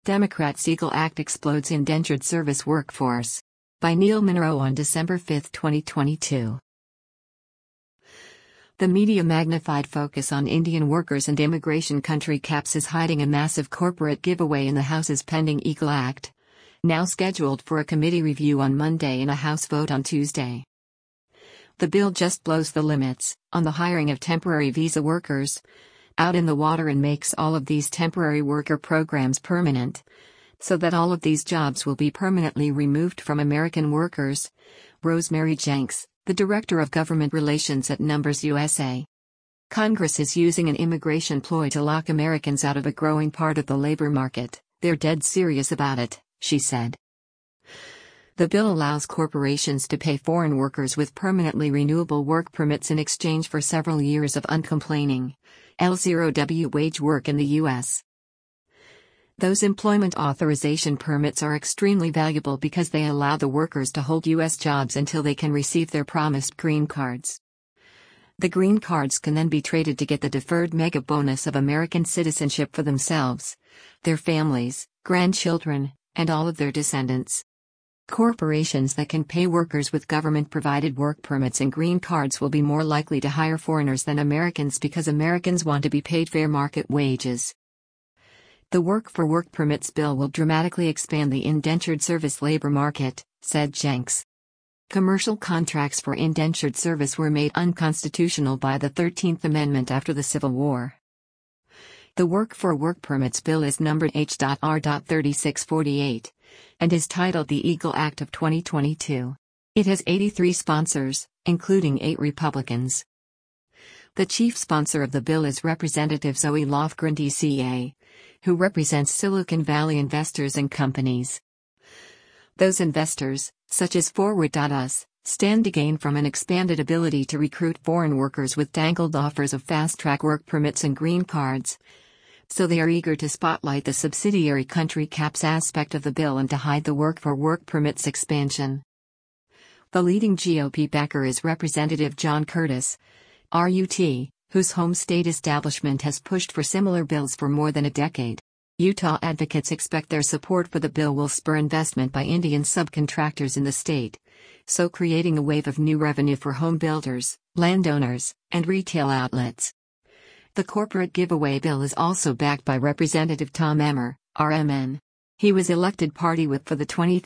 Democrats' Eagle Act explodes indentured service workforce. By Neil Monroe on December 5, 2022. The media magnified focus on Indian workers and immigration country caps is hiding a massive corporate giveaway in the House's pending Eagle Act, now scheduled for a committee review on Monday and a House vote on Tuesday. The bill just blows the limits on the hiring of temporary visa workers out in the water and makes all of these temporary worker programs permanent, so that all of these jobs will be permanently removed from American workers. Rosemary Jenks, the Director of Government Relations at Numbers USA. Congress is using an immigration ploy to lock Americans out of a growing part of the labor market. They're dead serious about it, she said. The bill allows corporations to pay foreign workers with permanently renewable work permits in exchange for several years of uncomplaining L0W wage work in the U.S. Those employment authorization permits are extremely valuable because they allow the workers to hold U.S. jobs until they can receive their promised green cards. The green cards can then be traded to get the deferred mega bonus of American citizenship for themselves, their families, grandchildren, and all of their descendants. Corporations that can pay workers with government-provided work permits and green cards will be more likely to hire foreigners than Americans because Americans want to be paid fair market wages. The Work for Work Permits bill will dramatically expand the indentured service labor market, said Jenks. Commercial contracts for indentured service were made unconstitutional by the 13th Amendment after the Civil War. The Work for Work Permits bill is numbered H.R.3648 and is titled the Eagle Act of 2022. It has 83 sponsors, including 8 Republicans. The chief sponsor of the bill is Representative Zoe Lofgren DCA, who represents Silicon Valley investors and companies. Those investors, such as Forward.us, stand to gain from an expanded ability to recruit foreign workers with dangled offers of fast-track work permits and green cards. So they are eager to spotlight the subsidiary country caps aspect of the bill and to hide the Work for Work Permits expansion. The leading GOP backer is Representative John Curtis, RUT, whose home state establishment has pushed for similar bills for more than a decade. Utah advocates expect their support for the bill will spur investment by Indian subcontractors in the state, so creating a wave of new revenue for home builders, landowners, and retail outlets. The corporate giveaway bill is also backed by Representative Tom Emmer, RMN. He was elected party whip for the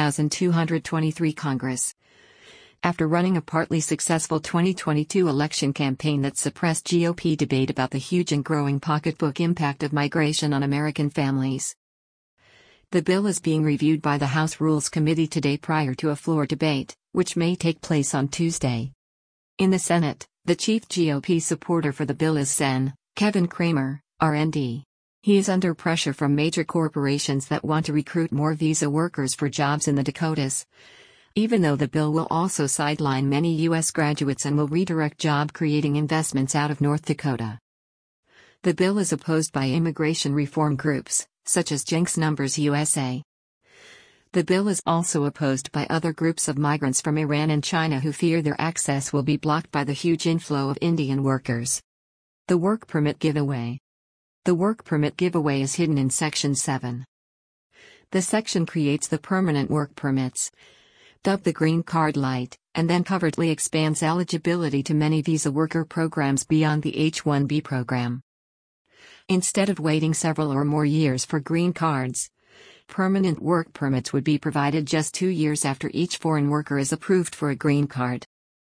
20,223 Congress. After running a partly successful 2022 election campaign that suppressed GOP debate about the huge and growing pocketbook impact of migration on American families. The bill is being reviewed by the House Rules Committee today prior to a floor debate, which may take place on Tuesday. In the Senate, the chief GOP supporter for the bill is Sen. Kevin Cramer, RND. He is under pressure from major corporations that want to recruit more visa workers for jobs in the Dakotas, even though the bill will also sideline many U.S. graduates and will redirect job-creating investments out of North Dakota. The bill is opposed by immigration reform groups, such as Jenks Numbers USA. The bill is also opposed by other groups of migrants from Iran and China who fear their access will be blocked by the huge inflow of Indian workers. The Work Permit Giveaway. The Work Permit Giveaway is hidden in Section 7. The section creates the permanent work permits, dubbed the Green Card Light, and then covertly expands eligibility to many visa worker programs beyond the H-1B program. Instead of waiting several or more years for green cards, permanent work permits would be provided just 2 years after each foreign worker is approved for a green card.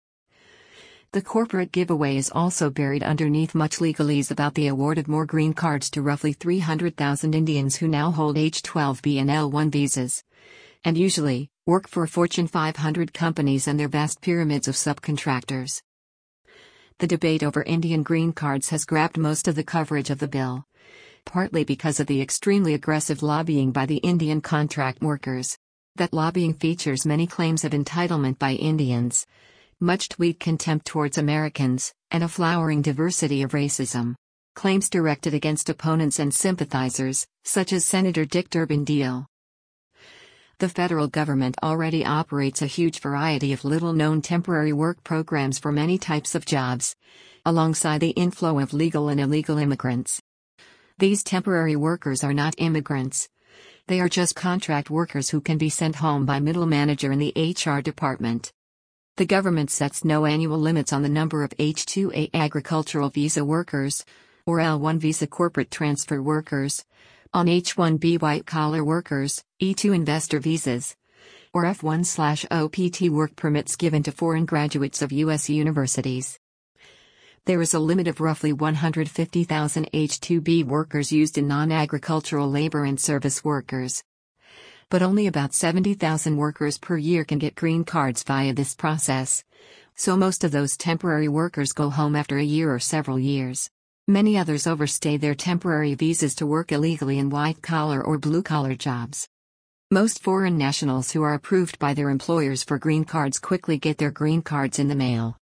The corporate giveaway is also buried underneath much legalese about the award of more green cards to roughly 300,000 Indians who now hold H-12B and L-1 visas, and usually work for Fortune 500 companies and their vast pyramids of subcontractors. The debate over Indian green cards has grabbed most of the coverage of the bill, partly because of the extremely aggressive lobbying by the Indian contract workers. That lobbying features many claims of entitlement by Indians, much tweet contempt towards Americans, and a flowering diversity of racism. Claims directed against opponents and sympathizers, such as Senator Dick Durbin Deal. The federal government already operates a huge variety of little-known temporary work programs for many types of jobs, alongside the inflow of legal and illegal immigrants. These temporary workers are not immigrants. They are just contract workers who can be sent home by middle manager in the HR department. The government sets no annual limits on the number of H-2A agricultural visa workers, or L-1 visa corporate transfer workers, on H-1B white-collar workers, E-2 investor visas, or F-1/OPT work permits given to foreign graduates of U.S. universities. There is a limit of roughly 150,000 H-2B workers used in non-agricultural labor and service workers. But only about 70,000 workers per year can get green cards via this process, so most of those temporary workers go home after a year or several years. Many others overstay their temporary visas to work illegally in white-collar or blue-collar jobs. Most foreign nationals who are approved by their employers for green cards quickly get their green cards in the mail.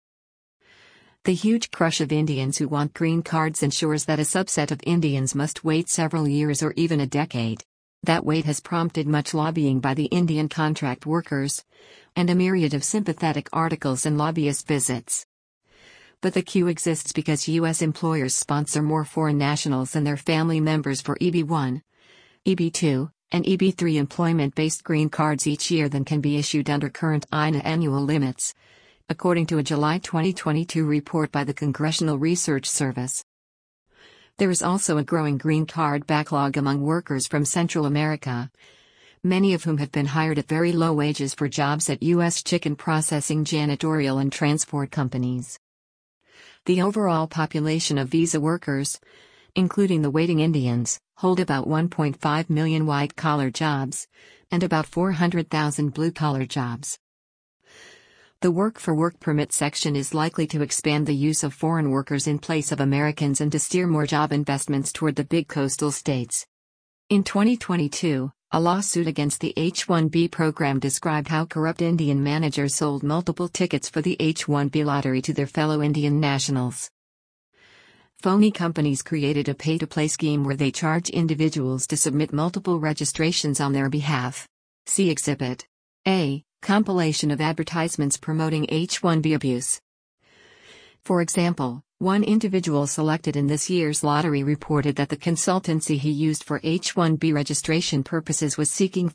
The huge crush of Indians who want green cards ensures that a subset of Indians must wait several years or even a decade. That wait has prompted much lobbying by the Indian contract workers, and a myriad of sympathetic articles and lobbyist visits. But the queue exists because U.S. employers sponsor more foreign nationals and their family members for EB-1, EB-2, and EB-3 employment-based green cards each year than can be issued under current INA annual limits, according to a July 2022 report by the Congressional Research Service. There is also a growing green card backlog among workers from Central America, many of whom have been hired at very low wages for jobs at U.S. chicken processing, janitorial, and transport companies. The overall population of visa workers, including the waiting Indians, hold about 1.5 million white-collar jobs, and about 400,000 blue-collar jobs. The work-for-work permit section is likely to expand the use of foreign workers in place of Americans and to steer more job investments toward the big coastal states. In 2022, a lawsuit against the H-1B program described how corrupt Indian managers sold multiple tickets for the H-1B lottery to their fellow Indian nationals. Phony companies created a pay-to-play scheme where they charge individuals to submit multiple registrations on their behalf. See Exhibit A. Compilation of advertisements promoting H-1B abuse. For example, one individual selected in this year's lottery reported that the consultancy he used for H-1B registration purposes was seeking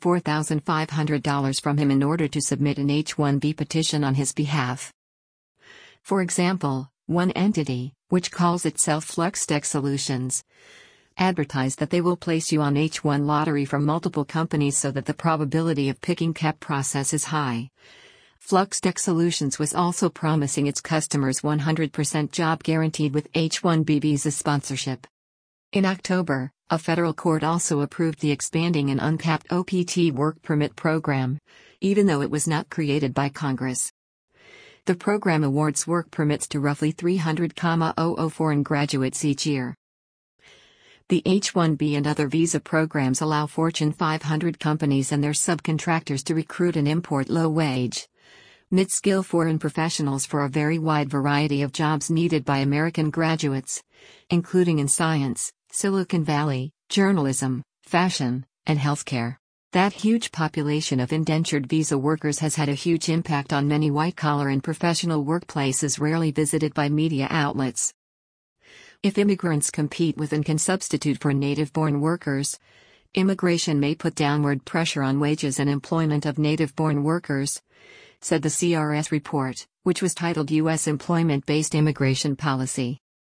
$4,500 from him in order to submit an H-1B petition on his behalf. For example, one entity, which calls itself FluxTech Solutions, advertised that they will place you on H-1 lottery from multiple companies so that the probability of picking kept process is high. FluxTech Solutions was also promising its customers 100% job guaranteed with H-1B visa sponsorship. In October, a federal court also approved the expanding and uncapped OPT work permit program, even though it was not created by Congress. The program awards work permits to roughly 300,000 foreign graduates each year. The H-1B and other visa programs allow Fortune 500 companies and their subcontractors to recruit and import low-wage, mid-skill foreign professionals for a very wide variety of jobs needed by American graduates, including in science, Silicon Valley, journalism, fashion, and healthcare. That huge population of indentured visa workers has had a huge impact on many white-collar and professional workplaces rarely visited by media outlets. If immigrants compete with and can substitute for native-born workers, immigration may put downward pressure on wages and employment of native-born workers, said the CRS report, which was titled U.S. Employment-Based Immigration Policy.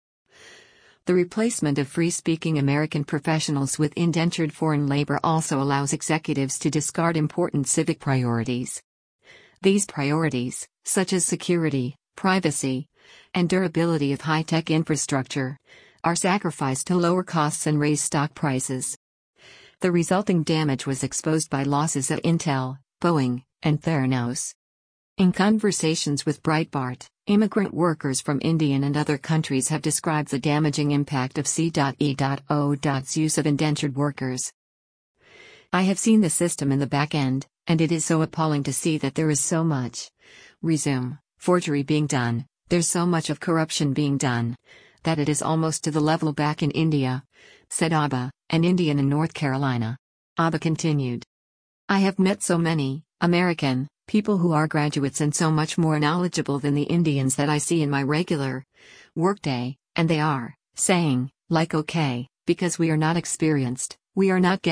The replacement of free-speaking American professionals with indentured foreign labor also allows executives to discard important civic priorities. These priorities, such as security, privacy, and durability of high-tech infrastructure, are sacrificed to lower costs and raise stock prices. The resulting damage was exposed by losses at Intel, Boeing, and Theranos. In conversations with Breitbart, immigrant workers from Indian and other countries have described the damaging impact of C.E.O.'s use of indentured workers. I have seen the system in the back end, and it is so appalling to see that there is so much forgery being done. There's so much of corruption being done, that it is almost to the level back in India, said Abba, an Indian in North Carolina. Abba continued. I have met so many American people who are graduates and so much more knowledgeable than the Indians that I see in my regular workday, and they are saying, like, okay, because we are not experienced, we are not getting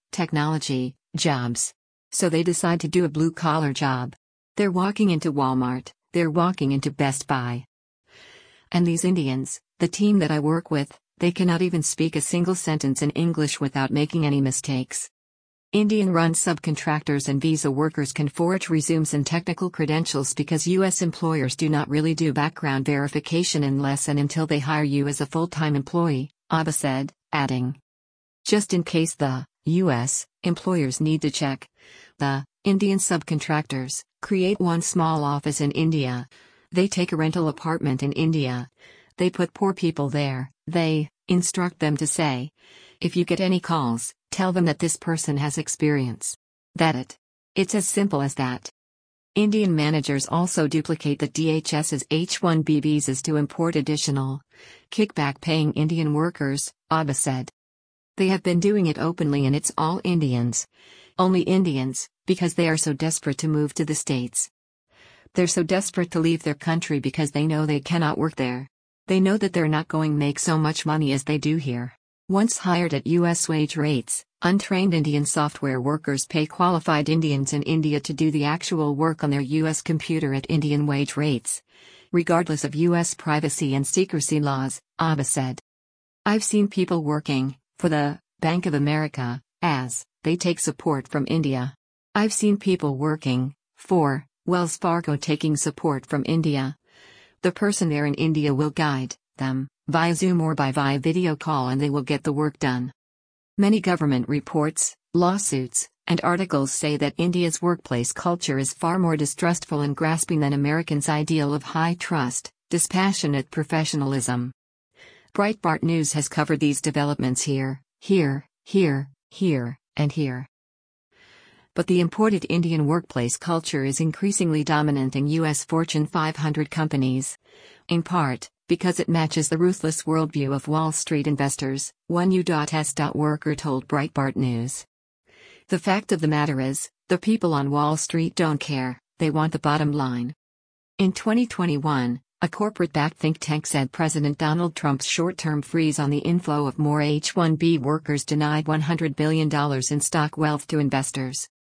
technology, jobs. So they decide to do a blue-collar job. They're walking into Walmart, they're walking into Best Buy. And these Indians, the team that I work with, they cannot even speak a single sentence in English without making any mistakes. Indian-run subcontractors and visa workers can forge resumes and technical credentials because U.S. employers do not really do background verification unless and until they hire you as a full-time employee, Abba said, adding. Just in case the U.S. employers need to check, the Indian subcontractors create one small office in India. They take a rental apartment in India. They put poor people there. They instruct them to say, if you get any calls, tell them that this person has experience. It's as simple as that. Indian managers also duplicate the DHS's H-1B visas to import additional kickback-paying Indian workers, Abba said. They have been doing it openly and it's all Indians. Only Indians, because they are so desperate to move to the States. They're so desperate to leave their country because they know they cannot work there. They know that they're not going to make so much money as they do here. Once hired at U.S. wage rates, untrained Indian software workers pay qualified Indians in India to do the actual work on their U.S. computer at Indian wage rates, regardless of U.S. privacy and secrecy laws, Abba said. I've seen people working for the Bank of America, as they take support from India. I've seen people working for Wells Fargo taking support from India. The person there in India will guide them via Zoom or via video call and they will get the work done. Many government reports, lawsuits, and articles say that India's workplace culture is far more distrustful and grasping than Americans' ideal of high trust, dispassionate professionalism. Breitbart News has covered these developments here, and here. But the imported Indian workplace culture is increasingly dominant in U.S. Fortune 500 companies. In part, because it matches the ruthless worldview of Wall Street investors, one U.S. worker told Breitbart News. The fact of the matter is, the people on Wall Street don't care, they want the bottom line. In 2021, a corporate-backed think tank said President Donald Trump's short-term freeze on the inflow of more H-1B workers denied $100 billion in stock wealth to investors.